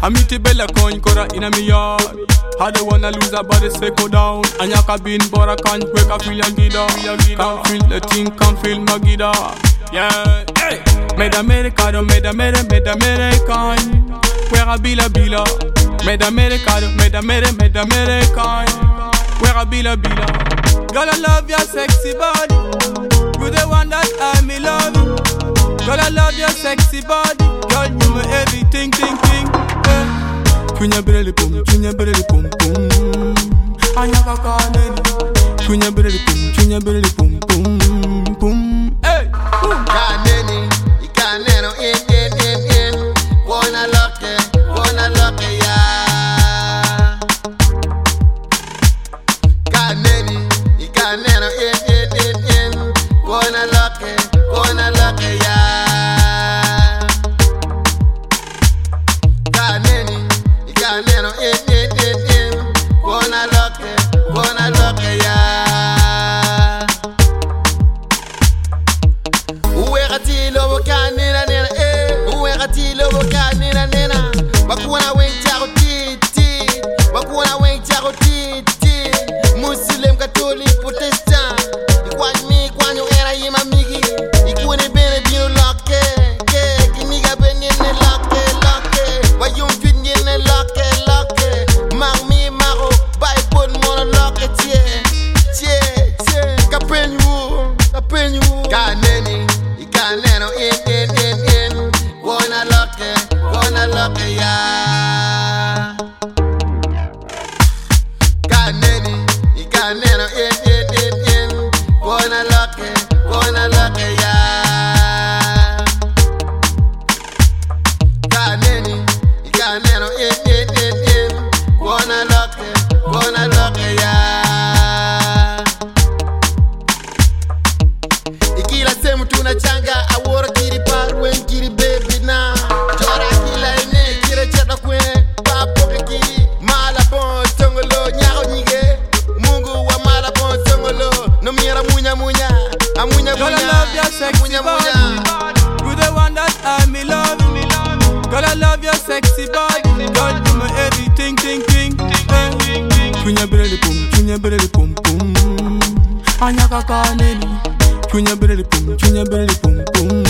I meet a bella coin, Cora in a me yard. I don't wanna lose her body, say go down. And yaka bin, but I can't wake up, feel your gida. Can't feel the thing, can't feel my gida. Yeah, hey. Made Americano, made American. Where I bila. Made Americano, made American. Where I bila. Girl, I love your sexy body. You the one that I me love. Girl, I love your sexy body. Girl, you my everything, Punya brele pum. Anyaka kaneni. Punya brele pum. Hey, kaneni, ikaneno in. Wanna lock it, yeah. Kaneni, ikaneno in. Wanna lock it, yeah. Kaneni, ikaneno in. Wanna lock it, yeah. Uwegatilo bokanina nena, uwegatilo bokanina nena. Bakuna wengcharo titi, Muslim, Catholic, Protestant. Ikwani kwanyo era yima migi. Ikune bene bino loke, kiniga bene loke. Wayum finye loke. Mami maro, Bible mono loke tie. Kapenyu. Kaneni, ikaneno in. Wanna lock it, yeah. Kaneni, ikaneno in. Wanna lock it, yeah. Kaneni, ikaneno in. Wanna lock it, yeah. Ikila semu tunachanga awora kiri parwen kiri baby na. Jora kila ine kire chata kwe papo ke kiri malabon tongolo nyao nyige. Mungu wa malabon tongolo no miera munya. girl, I love your sexy body. You the one that I me love. Girl, I love your sexy body. Girl, you my everything. Punya brele pum. Anyaka kaneni. Punya brele pum.